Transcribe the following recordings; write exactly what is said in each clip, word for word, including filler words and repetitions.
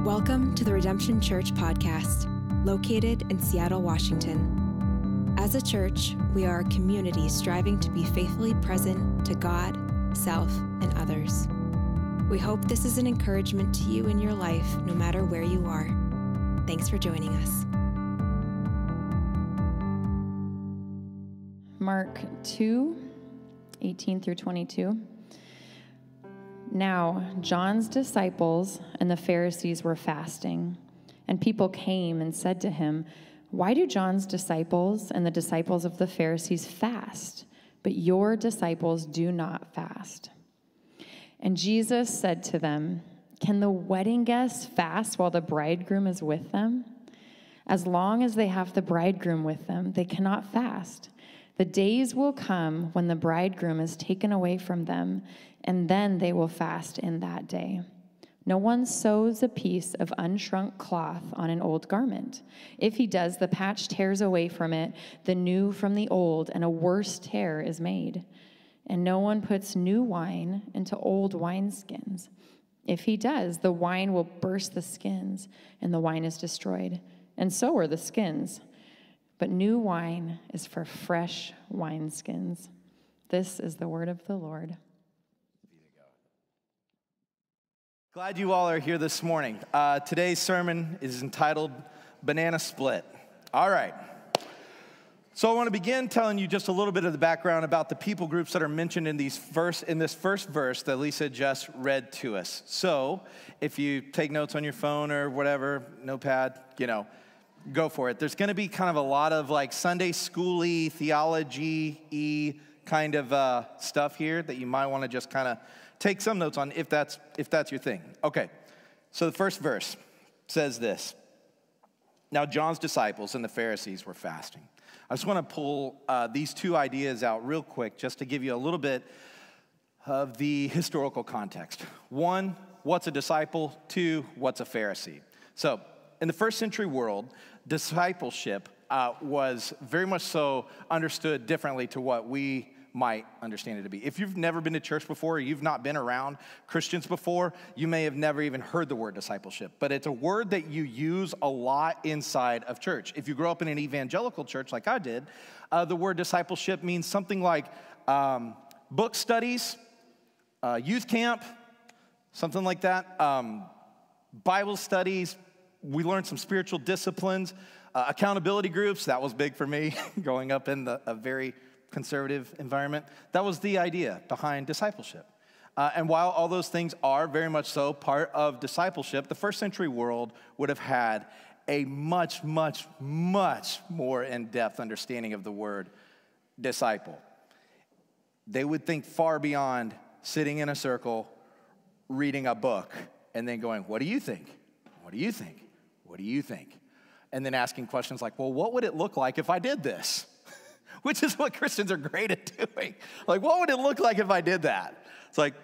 Welcome to the Redemption Church podcast, located in Seattle, Washington. As a church, we are a community striving to be faithfully present to God, self, and others. We hope this is an encouragement to you in your life, no matter where you are. Thanks for joining us. Mark two, eighteen through twenty-two. Now, John's disciples and the Pharisees were fasting, and people came and said to him, "Why do John's disciples and the disciples of the Pharisees fast, but your disciples do not fast?" And Jesus said to them, "Can the wedding guests fast while the bridegroom is with them? As long as they have the bridegroom with them, they cannot fast. The days will come when the bridegroom is taken away from them, and then they will fast in that day. No one sews a piece of unshrunk cloth on an old garment. If he does, the patch tears away from it, the new from the old, and a worse tear is made. And no one puts new wine into old wineskins. If he does, the wine will burst the skins, and the wine is destroyed. And so are the skins. But new wine is for fresh wineskins." This is the word of the Lord. Glad you all are here this morning. Uh, today's sermon is entitled Banana Split. All right. So I want to begin telling you just a little bit of the background about the people groups that are mentioned in these first in this first verse that Lisa just read to us. So if you take notes on your phone or whatever, notepad, you know, go for it. There's going to be kind of a lot of like Sunday school-y, theology-y kind of uh, stuff here that you might want to just kind of take some notes on if that's if that's your thing. Okay, so the first verse says this. Now John's disciples and the Pharisees were fasting. I just want to pull uh, these two ideas out real quick just to give you a little bit of the historical context. One, what's a disciple? Two, what's a Pharisee? So in the first century world, discipleship uh, was very much so understood differently to what we might understand it to be. If you've never been to church before, or you've not been around Christians before, you may have never even heard the word discipleship, but it's a word that you use a lot inside of church. If you grow up in an evangelical church like I did, uh, the word discipleship means something like um, book studies, uh, youth camp, something like that, um, Bible studies. We learned some spiritual disciplines, uh, accountability groups. That was big for me growing up in the, a very conservative environment. That was the idea behind discipleship. Uh, and while all those things are very much so part of discipleship, the first century world would have had a much, much, much more in-depth understanding of the word disciple. They would think far beyond sitting in a circle, reading a book, and then going, "What do you think? What do you think? What do you think?" And then asking questions like, "Well, what would it look like if I did this?" Which is what Christians are great at doing. Like, what would it look like if I did that? It's like,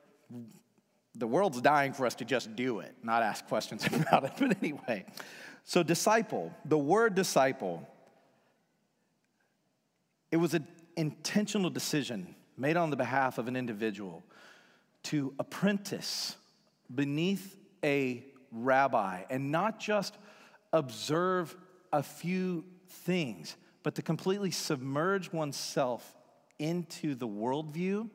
the world's dying for us to just do it, not ask questions about it. But anyway, so disciple, the word disciple, it was an intentional decision made on the behalf of an individual to apprentice beneath a rabbi and not just observe a few things, but to completely submerge oneself into the worldview,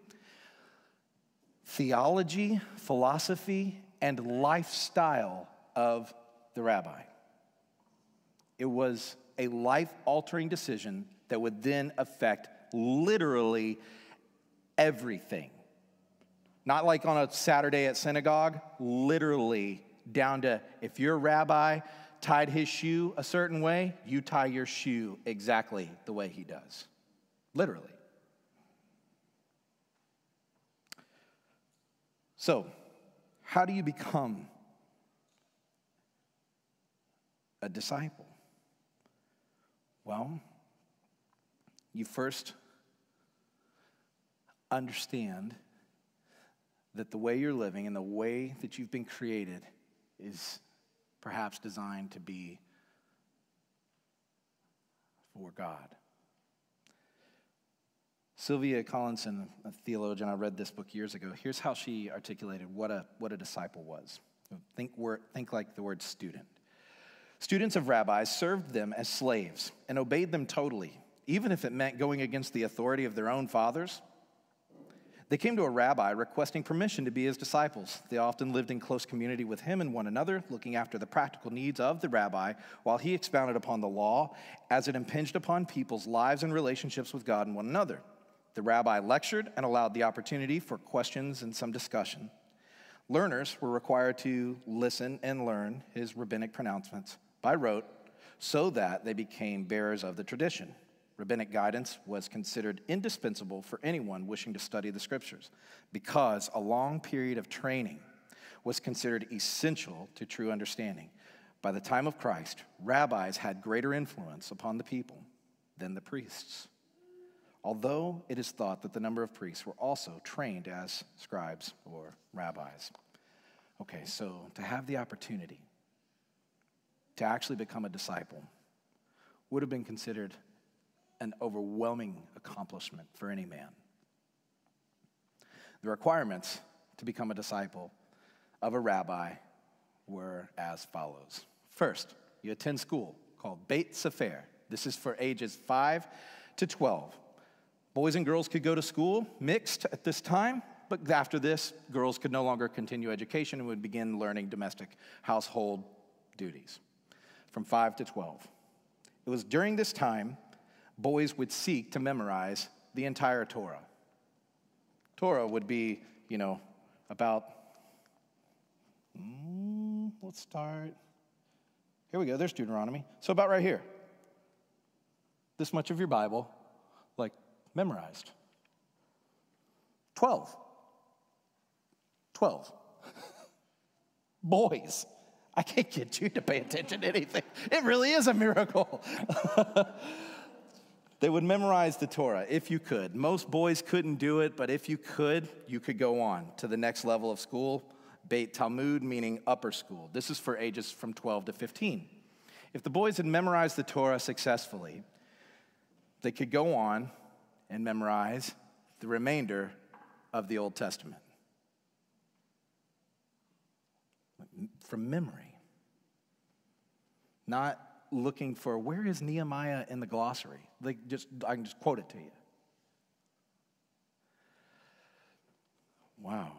theology, philosophy, and lifestyle of the rabbi. It was a life-altering decision that would then affect literally everything. Not like on a Saturday at synagogue, literally down to if your rabbi tied his shoe a certain way, you tie your shoe exactly the way he does. Literally. So, how do you become a disciple? Well, you first understand that the way you're living and the way that you've been created is perhaps designed to be for God. Sylvia Collinson, a theologian, I read this book years ago. Here's how she articulated what a, what a disciple was. Think, word, think like the word student. Students of rabbis served them as slaves and obeyed them totally, even if it meant going against the authority of their own fathers. They came to a rabbi requesting permission to be his disciples. They often lived in close community with him and one another, looking after the practical needs of the rabbi while he expounded upon the law as it impinged upon people's lives and relationships with God and one another. The rabbi lectured and allowed the opportunity for questions and some discussion. Learners were required to listen and learn his rabbinic pronouncements by rote so that they became bearers of the tradition. Rabbinic guidance was considered indispensable for anyone wishing to study the scriptures because a long period of training was considered essential to true understanding. By the time of Christ, rabbis had greater influence upon the people than the priests, although it is thought that the number of priests were also trained as scribes or rabbis. Okay, so to have the opportunity to actually become a disciple would have been considered an overwhelming accomplishment for any man. The requirements to become a disciple of a rabbi were as follows. First, you attend school called Beit Sefer. This is for ages five to twelve. Boys and girls could go to school mixed at this time, but after this, girls could no longer continue education and would begin learning domestic household duties from five to twelve. It was during this time boys would seek to memorize the entire Torah. Torah would be, you know, about, mm, let's start. Here we go, there's Deuteronomy. So about right here. This much of your Bible, like, memorized. Twelve. Twelve. Boys. I can't get you to pay attention to anything. It really is a miracle. They would memorize the Torah if you could. Most boys couldn't do it, but if you could, you could go on to the next level of school, Beit Talmud, meaning upper school. This is for ages from twelve to fifteen. If the boys had memorized the Torah successfully, they could go on and memorize the remainder of the Old Testament from memory. Not looking for, where is Nehemiah in the glossary? Like, just I can just quote it to you. Wow.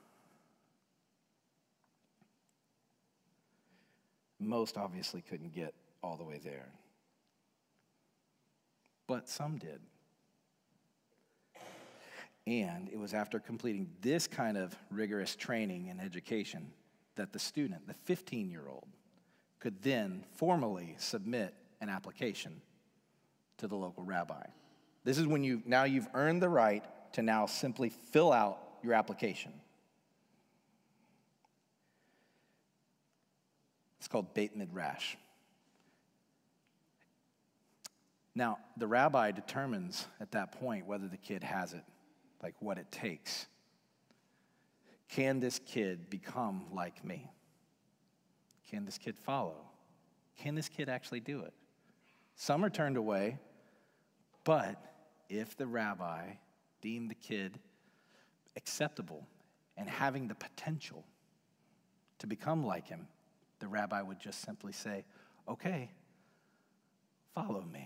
Most obviously couldn't get all the way there. But some did. And it was after completing this kind of rigorous training and education that the student, the fifteen-year-old, could then formally submit an application to the local rabbi. This is when you, now you've earned the right to now simply fill out your application. It's called Beit Midrash. Now, the rabbi determines at that point whether the kid has it, like what it takes. Can this kid become like me? Can this kid follow? Can this kid actually do it? Some are turned away, but if the rabbi deemed the kid acceptable and having the potential to become like him, the rabbi would just simply say, okay, follow me.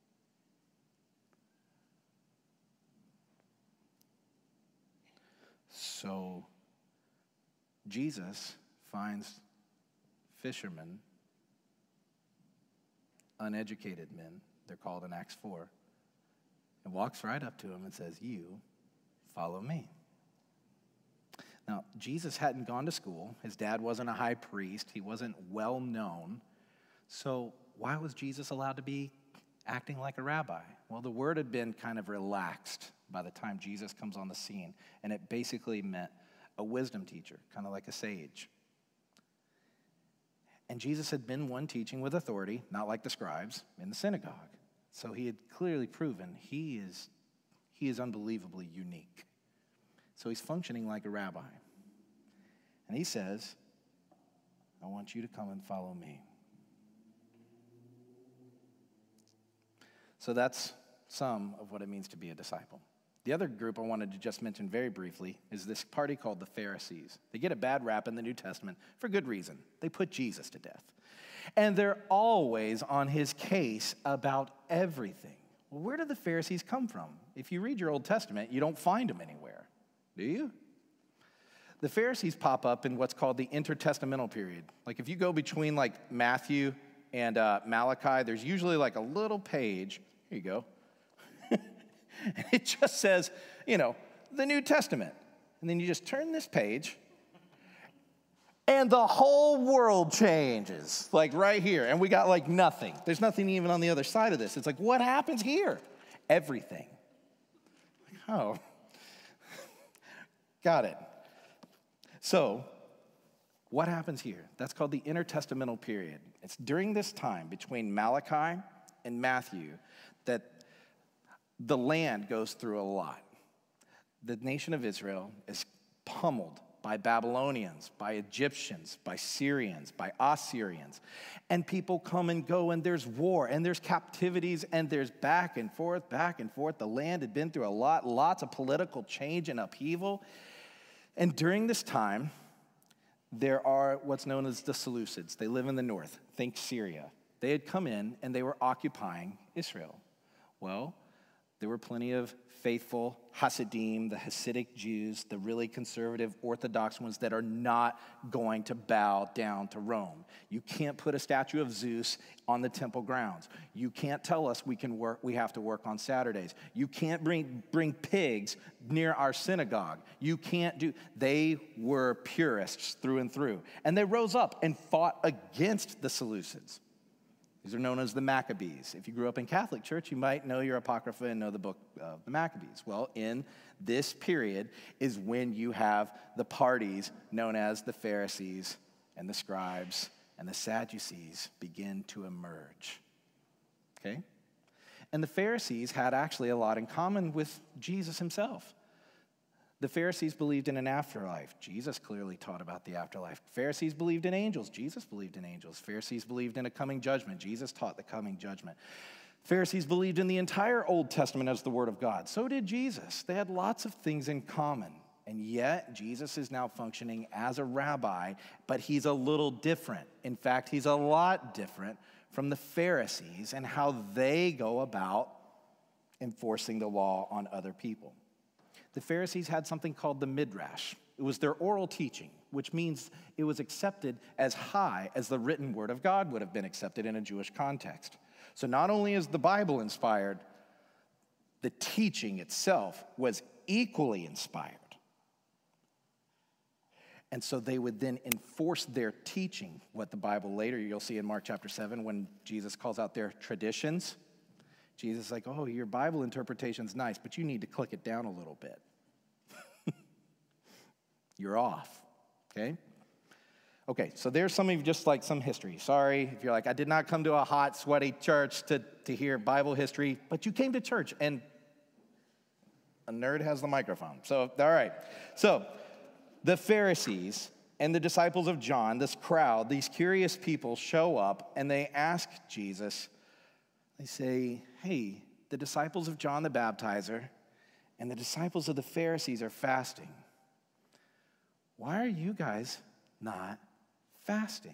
So Jesus finds fishermen, uneducated men, they're called in Acts four, and walks right up to him and says, you follow me. Now, Jesus hadn't gone to school. His dad wasn't a high priest. He wasn't well known. So why was Jesus allowed to be acting like a rabbi? Well, the word had been kind of relaxed by the time Jesus comes on the scene, and it basically meant a wisdom teacher, kind of like a sage. And Jesus had been one teaching with authority, not like the scribes, in the synagogue. So he had clearly proven he is, he is unbelievably unique. So he's functioning like a rabbi. And he says, I want you to come and follow me. So that's some of what it means to be a disciple. The other group I wanted to just mention very briefly is this party called the Pharisees. They get a bad rap in the New Testament for good reason. They put Jesus to death. And they're always on his case about everything. Well, where do the Pharisees come from? If you read your Old Testament, you don't find them anywhere, do you? The Pharisees pop up in what's called the intertestamental period. Like if you go between like Matthew and uh, Malachi, there's usually like a little page. Here you go. It just says, you know, the New Testament. And then you just turn this page, and the whole world changes, like right here. And we got like nothing. There's nothing even on the other side of this. It's like, what happens here? Everything. Like, oh, got it. So, what happens here? That's called the intertestamental period. It's during this time between Malachi and Matthew that the land goes through a lot. The nation of Israel is pummeled by Babylonians, by Egyptians, by Syrians, by Assyrians. And people come and go, and there's war, and there's captivities, and there's back and forth, back and forth. The land had been through a lot, lots of political change and upheaval. And during this time, there are what's known as the Seleucids. They live in the north. Think Syria. They had come in, and they were occupying Israel. Well, there were plenty of faithful Hasidim, the Hasidic Jews, the really conservative Orthodox ones that are not going to bow down to Rome. You can't put a statue of Zeus on the temple grounds. You can't tell us we can work, we have to work on Saturdays. You can't bring, bring pigs near our synagogue. You can't do, they were purists through and through. And they rose up and fought against the Seleucids. These are known as the Maccabees. If you grew up in Catholic Church, you might know your Apocrypha and know the book of the Maccabees. Well, in this period is when you have the parties known as the Pharisees and the scribes and the Sadducees begin to emerge. Okay? And the Pharisees had actually a lot in common with Jesus himself. The Pharisees believed in an afterlife. Jesus clearly taught about the afterlife. Pharisees believed in angels. Jesus believed in angels. Pharisees believed in a coming judgment. Jesus taught the coming judgment. Pharisees believed in the entire Old Testament as the Word of God. So did Jesus. They had lots of things in common. And yet, Jesus is now functioning as a rabbi, but he's a little different. In fact, he's a lot different from the Pharisees and how they go about enforcing the law on other people. The Pharisees had something called the Midrash. It was their oral teaching, which means it was accepted as high as the written word of God would have been accepted in a Jewish context. So not only is the Bible inspired, the teaching itself was equally inspired. And so they would then enforce their teaching, what the Bible later, you'll see in Mark chapter seven, when Jesus calls out their traditions. Jesus is like, oh, your Bible interpretation's nice, but you need to click it down a little bit. You're off, okay? Okay, so there's some of you just like some history. Sorry if you're like, I did not come to a hot, sweaty church to, to hear Bible history, but you came to church, and a nerd has the microphone. So, all right. So, the Pharisees and the disciples of John, this crowd, these curious people show up, and they ask Jesus, they say, hey, the disciples of John the Baptizer and the disciples of the Pharisees are fasting. Why are you guys not fasting?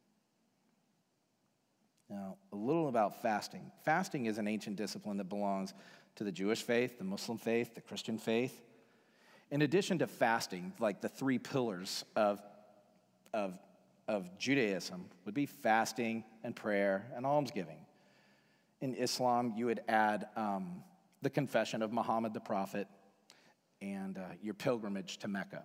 Now, a little about fasting. Fasting is an ancient discipline that belongs to the Jewish faith, the Muslim faith, the Christian faith. In addition to fasting, like the three pillars of, of, of Judaism would be fasting and prayer and almsgiving. In Islam, you would add um, the confession of Muhammad the Prophet and uh, your pilgrimage to Mecca.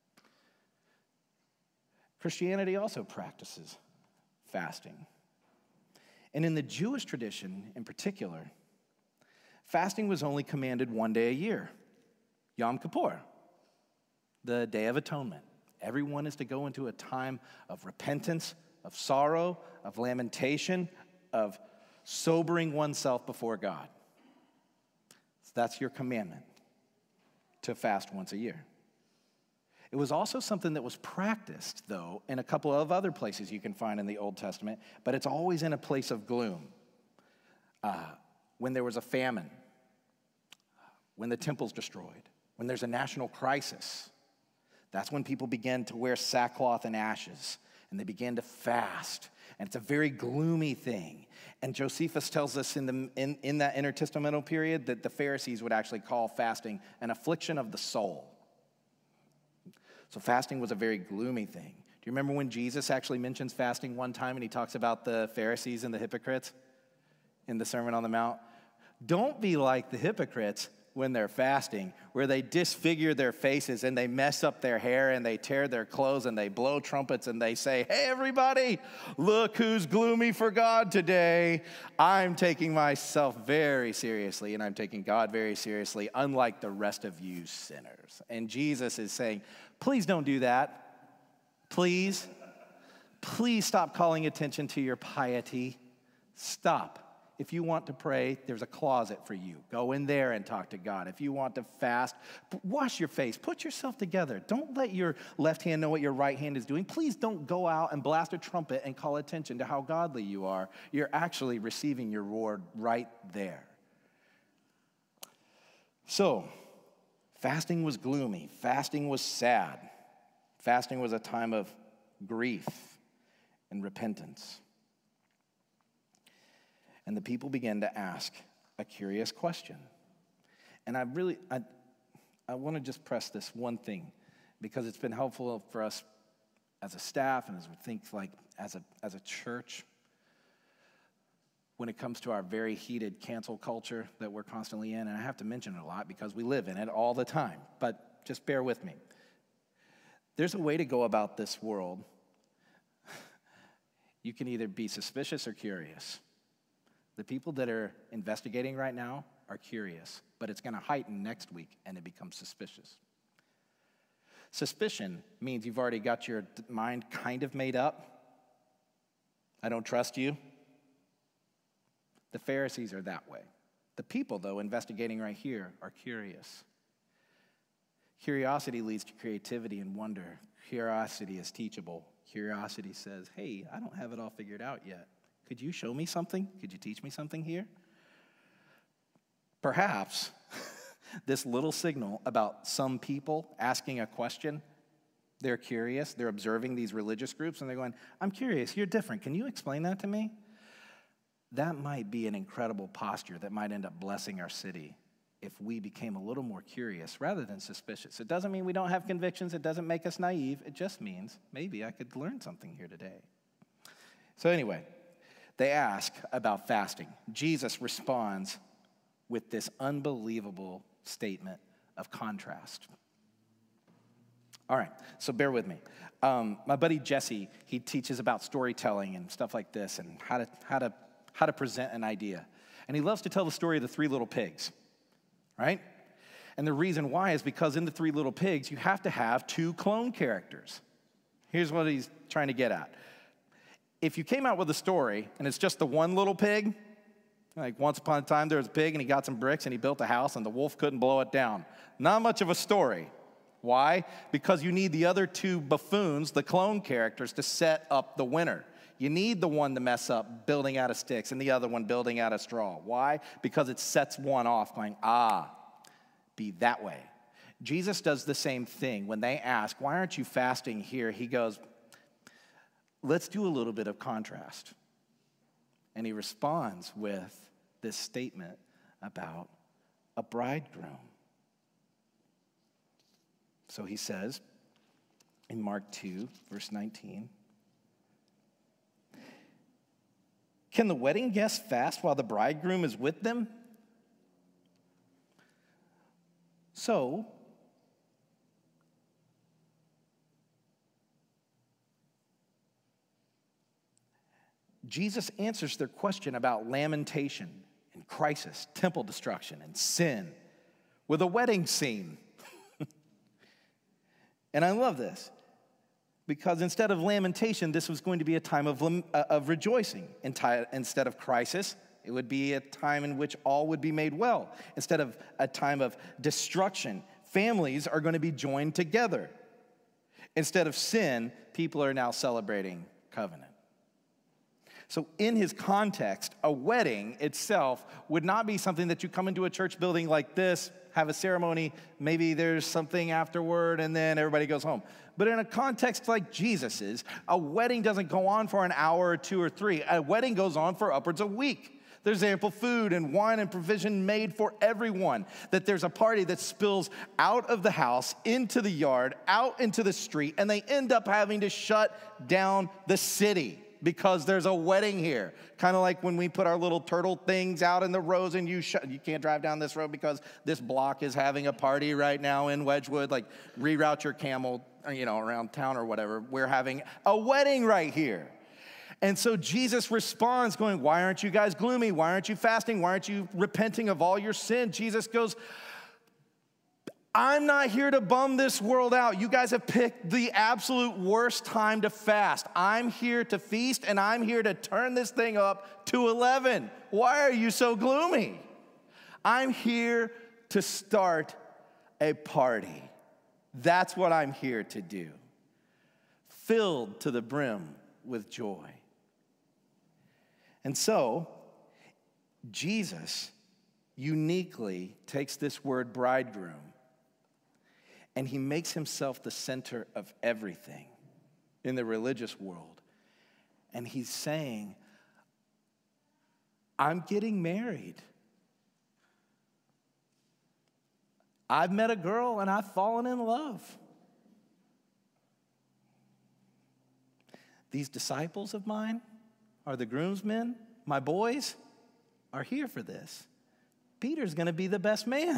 Christianity also practices fasting. And in the Jewish tradition in particular, fasting was only commanded one day a year, Yom Kippur, the Day of Atonement. Everyone is to go into a time of repentance, of sorrow, of lamentation, of sobering oneself before God. So that's your commandment, to fast once a year. It was also something that was practiced, though, in a couple of other places you can find in the Old Testament, but it's always in a place of gloom. Uh, when there was a famine, when the temple's destroyed, when there's a national crisis. That's when people begin to wear sackcloth and ashes, and they begin to fast. And it's a very gloomy thing. And Josephus tells us in, the, in, in that intertestamental period that the Pharisees would actually call fasting an affliction of the soul. So fasting was a very gloomy thing. Do you remember when Jesus actually mentions fasting one time and he talks about the Pharisees and the hypocrites in the Sermon on the Mount? Don't be like the hypocrites when they're fasting, where they disfigure their faces and they mess up their hair and they tear their clothes and they blow trumpets and they say, hey, everybody, look who's gloomy for God today. I'm taking myself very seriously and I'm taking God very seriously, unlike the rest of you sinners. And Jesus is saying, please don't do that. Please, please stop calling attention to your piety. Stop. If you want to pray, there's a closet for you. Go in there and talk to God. If you want to fast, wash your face. Put yourself together. Don't let your left hand know what your right hand is doing. Please don't go out and blast a trumpet and call attention to how godly you are. You're actually receiving your reward right there. So, fasting was gloomy. Fasting was sad. Fasting was a time of grief and repentance. And the people began to ask a curious question. And I really, I, I want to just press this one thing because it's been helpful for us as a staff and as we think like as a, as a church when it comes to our very heated cancel culture that we're constantly in. And I have to mention it a lot because we live in it all the time. But just bear with me. There's a way to go about this world. You can either be suspicious or curious. The people that are investigating right now are curious, but it's going to heighten next week and it becomes suspicious. Suspicion means you've already got your mind kind of made up. I don't trust you. The Pharisees are that way. The people, though, investigating right here are curious. Curiosity leads to creativity and wonder. Curiosity is teachable. Curiosity says, hey, I don't have it all figured out yet. Could you show me something? Could you teach me something here? Perhaps this little signal about some people asking a question, they're curious, they're observing these religious groups, and they're going, I'm curious, you're different. Can you explain that to me? That might be an incredible posture that might end up blessing our city if we became a little more curious rather than suspicious. It doesn't mean we don't have convictions. It doesn't make us naive. It just means maybe I could learn something here today. So anyway, they ask about fasting. Jesus responds with this unbelievable statement of contrast. All right, so bear with me. Um, my buddy Jesse, he teaches about storytelling and stuff like this and how to, how to, how to present an idea. And he loves to tell the story of the three little pigs. Right? And the reason why is because in the Three Little Pigs, you have to have two clone characters. Here's what he's trying to get at. If you came out with a story and it's just the one little pig, like once upon a time there was a pig and he got some bricks and he built a house and the wolf couldn't blow it down. Not much of a story. Why? Because you need the other two buffoons, the clone characters, to set up the winner. You need the one to mess up building out of sticks and the other one building out of straw. Why? Because it sets one off going, ah, be that way. Jesus does the same thing. When they ask, why aren't you fasting here? He goes, let's do a little bit of contrast. And he responds with this statement about a bridegroom. So he says in Mark two, verse nineteen, can the wedding guests fast while the bridegroom is with them? So, Jesus answers their question about lamentation and crisis, temple destruction and sin with a wedding scene. And I love this. Because instead of lamentation, this was going to be a time of, of rejoicing. Instead of crisis, it would be a time in which all would be made well. Instead of a time of destruction, families are going to be joined together. Instead of sin, people are now celebrating covenant. So in his context, a wedding itself would not be something that you come into a church building like this have a ceremony, maybe there's something afterward, and then everybody goes home. But in a context like Jesus's, a wedding doesn't go on for an hour or two or three. A wedding goes on for upwards of a week. There's ample food and wine and provision made for everyone. That there's a party that spills out of the house, into the yard, out into the street, and they end up having to shut down the city because there's a wedding here. Kind of like when we put our little turtle things out in the roads and you shut, you can't drive down this road because this block is having a party right now in Wedgwood. Like, reroute your camel, you know, around town or whatever. We're having a wedding right here. And so Jesus responds going, why aren't you guys gloomy? Why aren't you fasting? Why aren't you repenting of all your sin? Jesus goes, I'm not here to bum this world out. You guys have picked the absolute worst time to fast. I'm here to feast, and I'm here to turn this thing up to eleven. Why are you so gloomy? I'm here to start a party. That's what I'm here to do. Filled to the brim with joy. And so, Jesus uniquely takes this word bridegroom and he makes himself the center of everything in the religious world. And he's saying, I'm getting married. I've met a girl and I've fallen in love. These disciples of mine are the groomsmen. My boys are here for this. Peter's going to be the best man.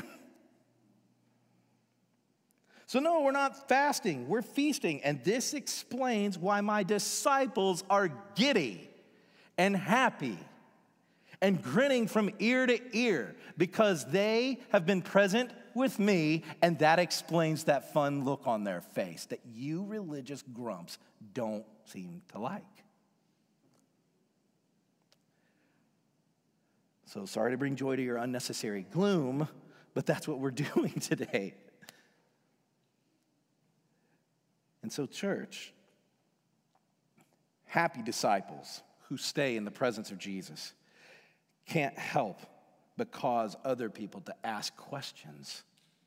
So no, we're not fasting. We're feasting. And this explains why my disciples are giddy and happy and grinning from ear to ear because they have been present with me, and that explains that fun look on their face that you religious grumps don't seem to like. So sorry to bring joy to your unnecessary gloom, but that's what we're doing today. And so, church, happy disciples who stay in the presence of Jesus can't help but cause other people to ask questions.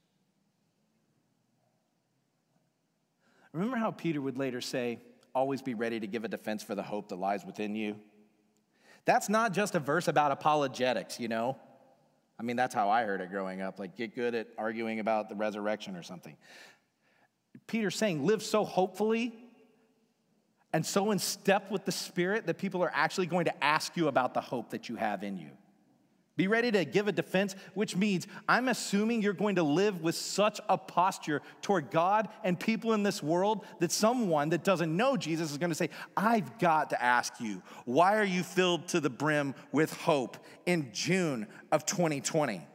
Remember how Peter would later say, always be ready to give a defense for the hope that lies within you? That's not just a verse about apologetics, you know? I mean, that's how I heard it growing up, like get good at arguing about the resurrection or something. Peter's saying live so hopefully and so in step with the Spirit that people are actually going to ask you about the hope that you have in you. Be ready to give a defense, which means I'm assuming you're going to live with such a posture toward God and people in this world that someone that doesn't know Jesus is going to say, I've got to ask you, why are you filled to the brim with hope in June of twenty twenty?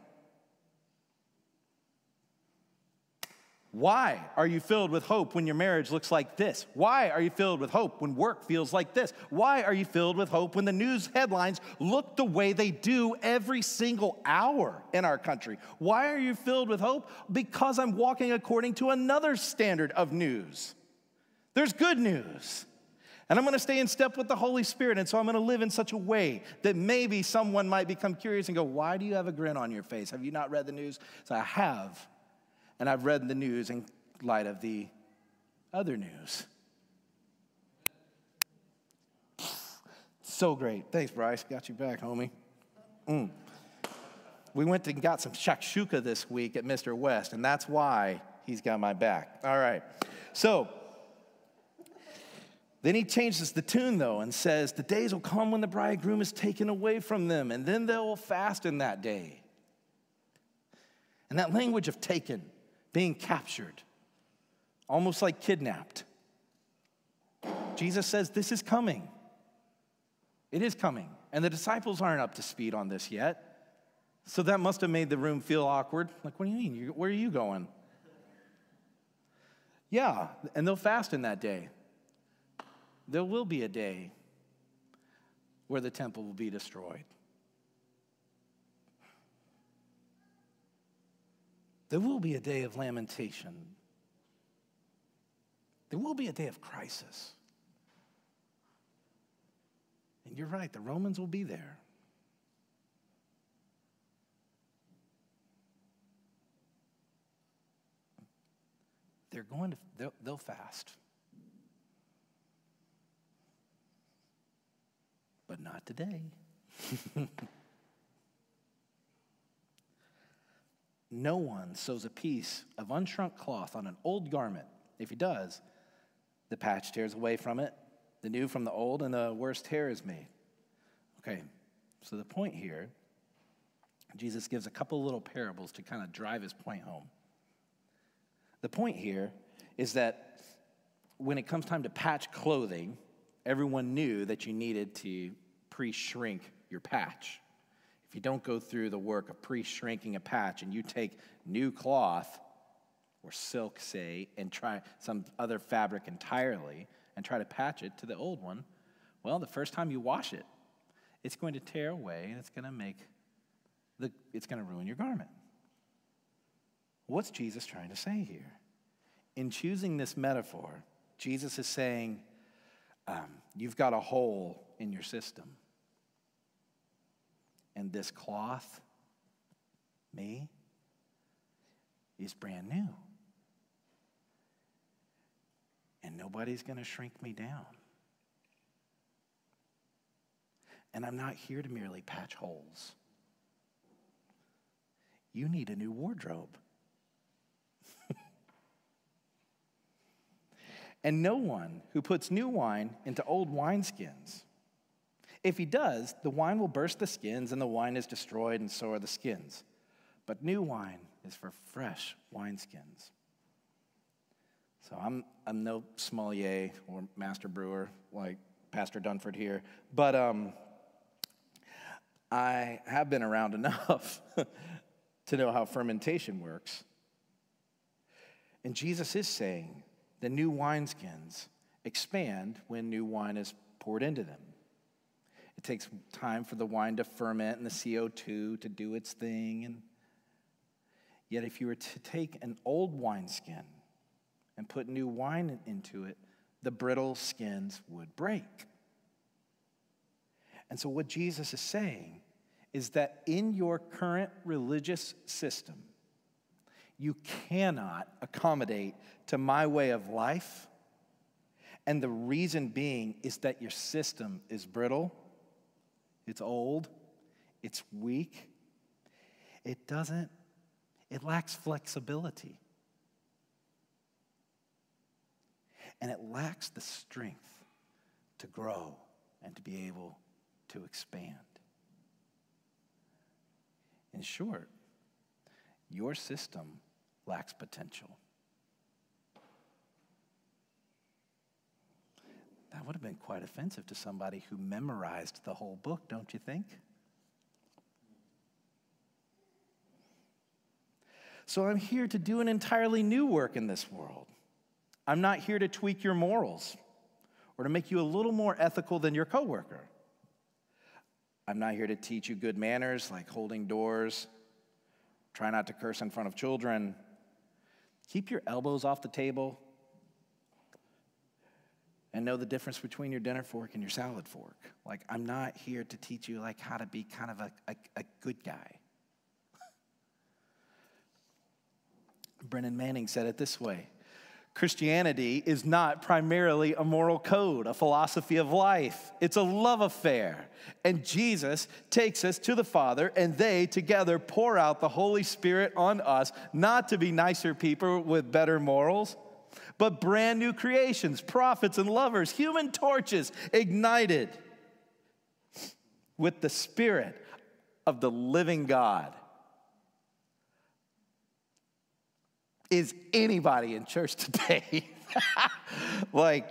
Why are you filled with hope when your marriage looks like this? Why are you filled with hope when work feels like this? Why are you filled with hope when the news headlines look the way they do every single hour in our country? Why are you filled with hope? Because I'm walking according to another standard of news. There's good news. And I'm going to stay in step with the Holy Spirit, and so I'm going to live in such a way that maybe someone might become curious and go, why do you have a grin on your face? Have you not read the news? So I have. And I've read the news in light of the other news. So great. Thanks, Bryce. Got you back, homie. Mm. We went and got some shakshuka this week at Mister West, and that's why he's got my back. All right. So then he changes the tune, though, and says, the days will come when the bridegroom is taken away from them, and then they will fast in that day. And that language of taken, being captured, almost like kidnapped. Jesus says this is coming. It is coming. And the disciples aren't up to speed on this yet. So that must have made the room feel awkward. Like, what do you mean? Where are you going? Yeah, and they'll fast in that day. There will be a day where the temple will be destroyed. There will be a day of lamentation. There will be a day of crisis. And you're right, the Romans will be there. they're going to, they'll, they'll fast. But not today. No one sews a piece of unshrunk cloth on an old garment. If he does, the patch tears away from it, the new from the old, and the worst tear is made. Okay, so the point here, Jesus gives a couple little parables to kind of drive his point home. The point here is that when it comes time to patch clothing, everyone knew that you needed to pre-shrink your patch. If you don't go through the work of pre-shrinking a patch and you take new cloth or silk, say, and try some other fabric entirely and try to patch it to the old one, well, the first time you wash it, it's going to tear away and it's going to make the, it's going to ruin your garment. What's Jesus trying to say here? In choosing this metaphor, Jesus is saying, um, you've got a hole in your system. And this cloth, me, is brand new. And nobody's going to shrink me down. And I'm not here to merely patch holes. You need a new wardrobe. And no one who puts new wine into old wineskins. If he does, the wine will burst the skins, and the wine is destroyed, and so are the skins. But new wine is for fresh wineskins. So I'm I'm no sommelier or master brewer like Pastor Dunford here, but um, I have been around enough to know how fermentation works. And Jesus is saying the new wineskins expand when new wine is poured into them. It takes time for the wine to ferment and the C O two to do its thing. And yet if you were to take an old wineskin and put new wine into it, the brittle skins would break. And so what Jesus is saying is that in your current religious system, you cannot accommodate to my way of life. And the reason being is that your system is brittle. It's old, it's weak, it doesn't, it lacks flexibility. And it lacks the strength to grow and to be able to expand. In short, your system lacks potential. That would have been quite offensive to somebody who memorized the whole book, don't you think? So I'm here to do an entirely new work in this world. I'm not here to tweak your morals or to make you a little more ethical than your coworker. I'm not here to teach you good manners like holding doors, try not to curse in front of children, keep your elbows off the table, and know the difference between your dinner fork and your salad fork. Like, I'm not here to teach you like how to be kind of a, a, a good guy. Brennan Manning said it this way: Christianity is not primarily a moral code, a philosophy of life. It's a love affair. And Jesus takes us to the Father, and they together pour out the Holy Spirit on us, not to be nicer people with better morals, but brand new creations, prophets and lovers, human torches ignited with the Spirit of the living God. Is anybody in church today? Like,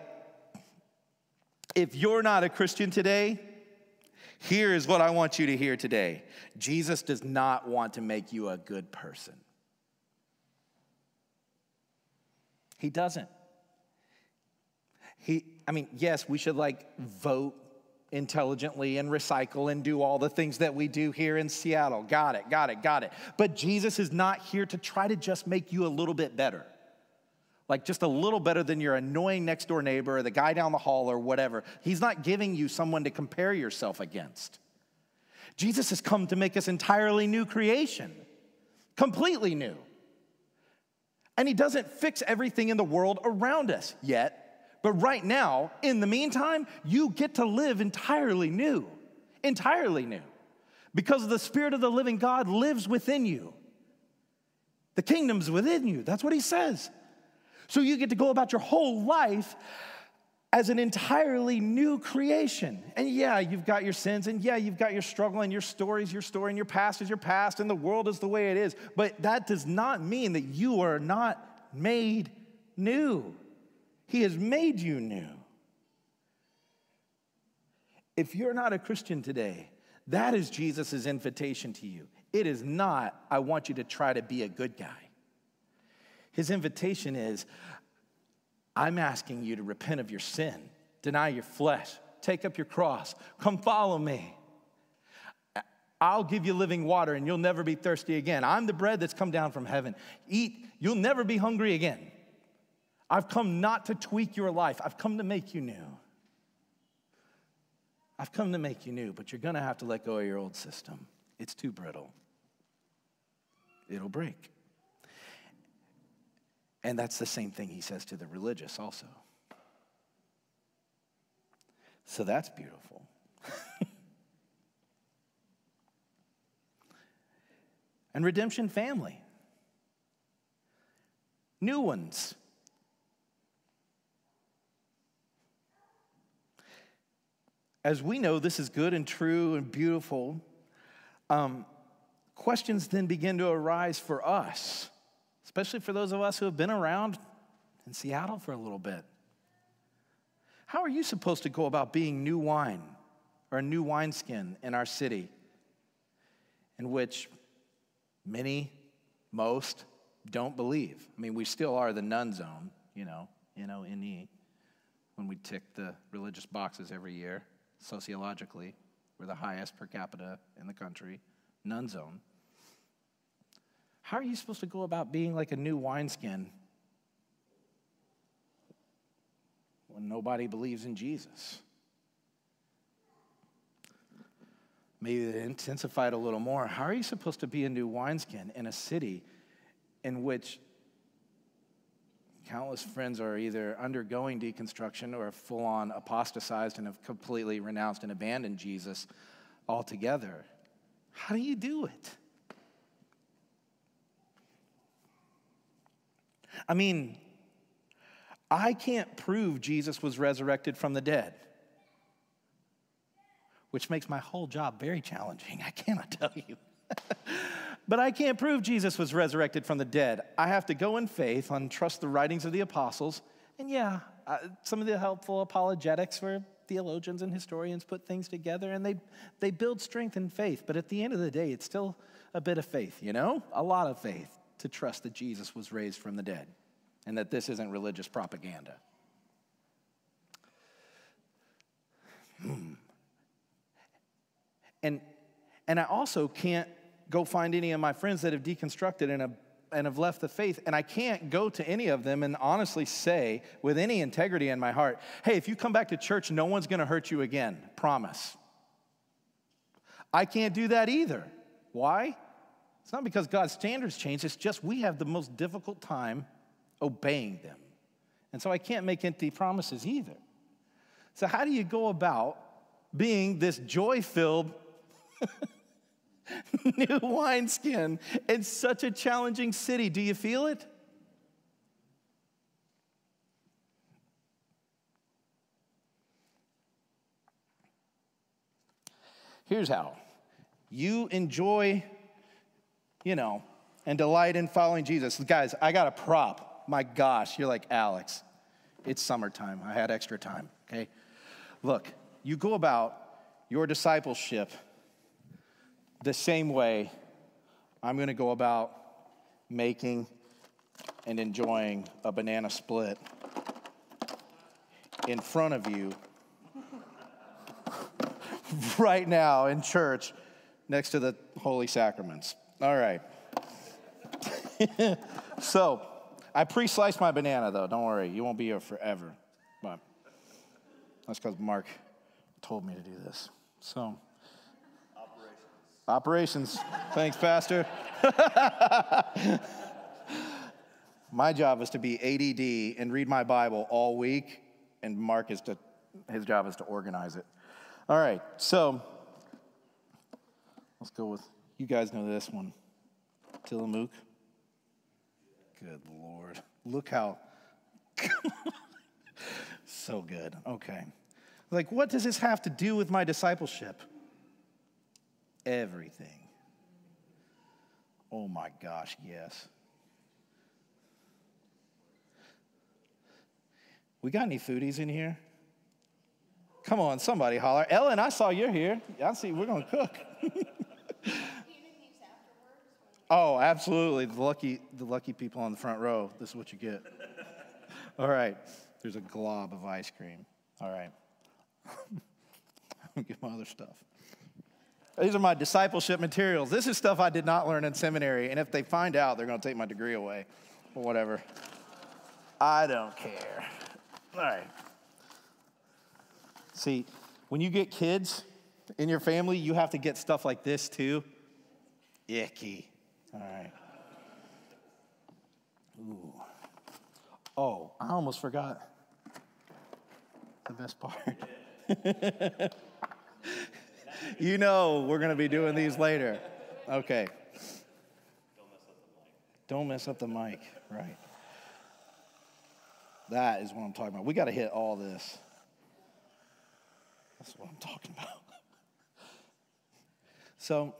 if you're not a Christian today, here is what I want you to hear today. Jesus does not want to make you a good person. He doesn't. He, I mean, yes, we should like vote intelligently and recycle and do all the things that we do here in Seattle. Got it, got it, got it. But Jesus is not here to try to just make you a little bit better. Like just a little better than your annoying next door neighbor or the guy down the hall or whatever. He's not giving you someone to compare yourself against. Jesus has come to make us entirely new creation. Completely new. And he doesn't fix everything in the world around us yet. But right now, in the meantime, you get to live entirely new. Entirely new. Because the Spirit of the living God lives within you. The kingdom's within you. That's what he says. So you get to go about your whole life as an entirely new creation. And yeah, you've got your sins, and yeah, you've got your struggle, and your story is your story, and your past is your past, and the world is the way it is. But that does not mean that you are not made new. He has made you new. If you're not a Christian today, that is Jesus' invitation to you. It is not, I want you to try to be a good guy. His invitation is, I'm asking you to repent of your sin, deny your flesh, take up your cross, come follow me. I'll give you living water and you'll never be thirsty again. I'm the bread that's come down from heaven. Eat, you'll never be hungry again. I've come not to tweak your life. I've come to make you new. I've come to make you new, but you're going to have to let go of your old system. It's too brittle. It'll break. And that's the same thing he says to the religious also. So that's beautiful. And redemption family. New ones. As we know this is good and true and beautiful, um, questions then begin to arise for us, especially for those of us who have been around in Seattle for a little bit. How are you supposed to go about being new wine or a new wineskin in our city in which many, most don't believe? I mean, we still are the none zone, you know, N O N E, when we tick the religious boxes every year. Sociologically, we're the highest per capita in the country, none zone. How are you supposed to go about being like a new wineskin when nobody believes in Jesus? Maybe to intensify it a little more, how are you supposed to be a new wineskin in a city in which countless friends are either undergoing deconstruction or have full-on apostatized and have completely renounced and abandoned Jesus altogether? How do you do it? I mean, I can't prove Jesus was resurrected from the dead, which makes my whole job very challenging, I cannot tell you. But I can't prove Jesus was resurrected from the dead. I have to go in faith and trust the writings of the apostles. And yeah, uh, some of the helpful apologetics where theologians and historians put things together and they, they build strength in faith. But at the end of the day, it's still a bit of faith, you know? A lot of faith to trust that Jesus was raised from the dead and that this isn't religious propaganda. Hmm. And, and I also can't go find any of my friends that have deconstructed and have, and have left the faith, and I can't go to any of them and honestly say with any integrity in my heart, hey, if you come back to church, no one's going to hurt you again. Promise. I can't do that either. Why? It's not because God's standards change. It's just we have the most difficult time obeying them. And so I can't make empty promises either. So how do you go about being this joy-filled new wineskin in such a challenging city? Do you feel it? Here's how. You enjoy, you know, and delight in following Jesus. Guys, I got a prop. My gosh, you're like, Alex, it's summertime. I had extra time, okay? Look, you go about your discipleship the same way I'm going to go about making and enjoying a banana split in front of you right now in church next to the Holy Sacraments. All right. So, I pre-sliced my banana, though. Don't worry. You won't be here forever. But that's because Mark told me to do this. So... Operations. Thanks, Pastor. My job is to be A D D and read my Bible all week, and Mark is to, his job is to organize it. All right, so let's go with, you guys know this one. Tillamook. Good Lord. Look how, so good. Okay. Like, what does this have to do with my discipleship? Everything. Oh my gosh, yes. We got any foodies in here? Come on, somebody holler. Ellen, I saw you're here. I see we're going to cook. Oh, absolutely. The lucky, the lucky people on the front row, this is what you get. All right. There's a glob of ice cream. All right. I'll get my other stuff. These are my discipleship materials. This is stuff I did not learn in seminary, and if they find out, they're going to take my degree away or whatever. I don't care. All right. See, when you get kids in your family, you have to get stuff like this too. Icky. All right. Ooh. Oh, I almost forgot the best part. You know we're going to be doing these later. Okay. Don't mess up the mic. Right. That is what I'm talking about. We got to hit all this. That's what I'm talking about. So,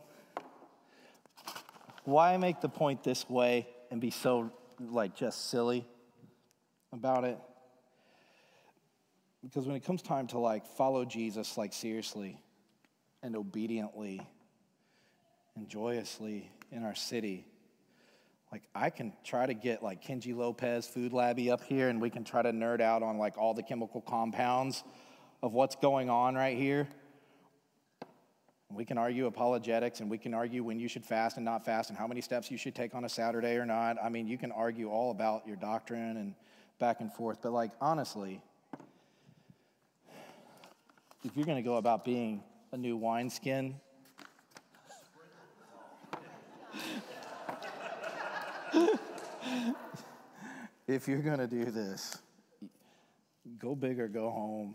why make the point this way and be so, like, just silly about it? Because when it comes time to, like, follow Jesus, like, seriously and obediently and joyously in our city, like, I can try to get, like, Kenji Lopez, Food Labby up here, and we can try to nerd out on, like, all the chemical compounds of what's going on right here. We can argue apologetics, and we can argue when you should fast and not fast and how many steps you should take on a Saturday or not. I mean, you can argue all about your doctrine and back and forth. But, like, honestly, if you're going to go about being a new wineskin, if you're going to do this, go big or go home.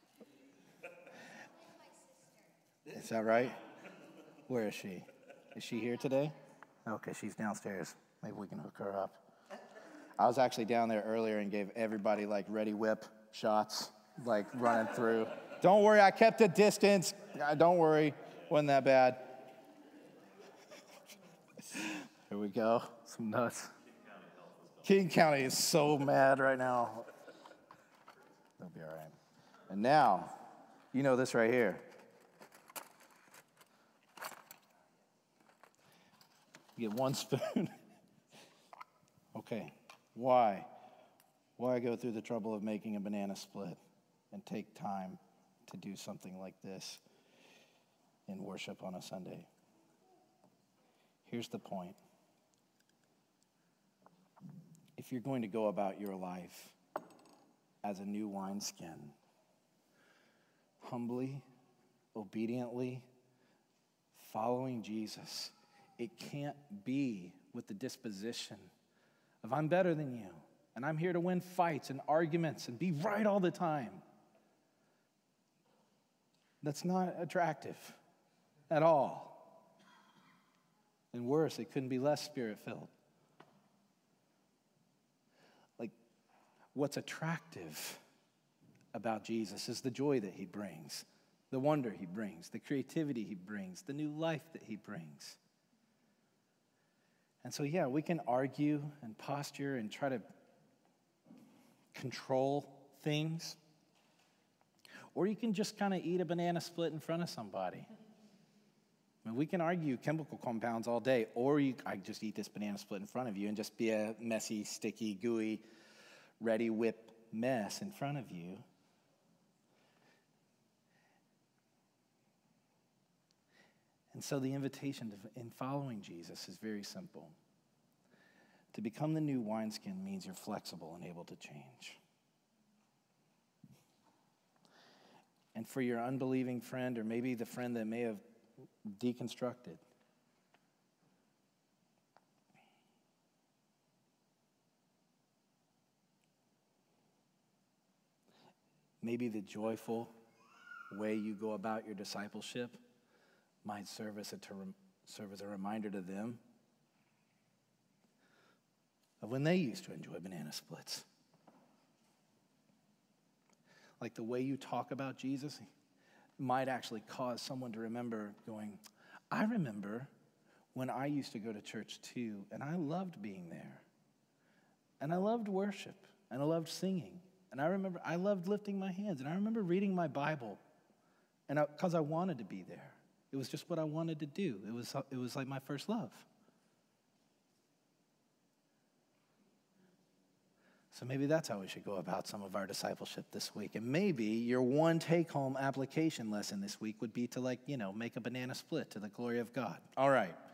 Is that right? Where is she? Is she here today? Okay, she's downstairs. Maybe we can hook her up. I was actually down there earlier and gave everybody like ready whip shots, like running through. Don't worry, I kept a distance. Don't worry, wasn't that bad. Here we go, some nuts. King County is so mad right now. They'll be all right. And now, you know this right here. You get one spoon. Okay, why? Why go through the trouble of making a banana split and take time to do something like this in worship on a Sunday? Here's the point. If you're going to go about your life as a new wineskin, humbly, obediently, following Jesus, it can't be with the disposition of I'm better than you, and I'm here to win fights and arguments and be right all the time. That's not attractive at all. And worse, it couldn't be less spirit-filled. Like, what's attractive about Jesus is the joy that he brings, the wonder he brings, the creativity he brings, the new life that he brings. And so, yeah, we can argue and posture and try to control things. Or you can just kind of eat a banana split in front of somebody. I mean, we can argue chemical compounds all day. Or you, I just eat this banana split in front of you and just be a messy, sticky, gooey, ready whip mess in front of you. And so the invitation to, in following Jesus is very simple. To become the new wineskin means you're flexible and able to change. And for your unbelieving friend, or maybe the friend that may have deconstructed, maybe the joyful way you go about your discipleship might serve as a, to rem- serve as a reminder to them of when they used to enjoy banana splits. Like the way you talk about Jesus might actually cause someone to remember going, I remember when I used to go to church too, and I loved being there. And I loved worship, and I loved singing. And I remember, I loved lifting my hands, and I remember reading my Bible, and because I, I wanted to be there. It was just what I wanted to do. It was, it was like my first love. So maybe that's how we should go about some of our discipleship this week. And maybe your one take-home application lesson this week would be to, like, you know, make a banana split to the glory of God. All right.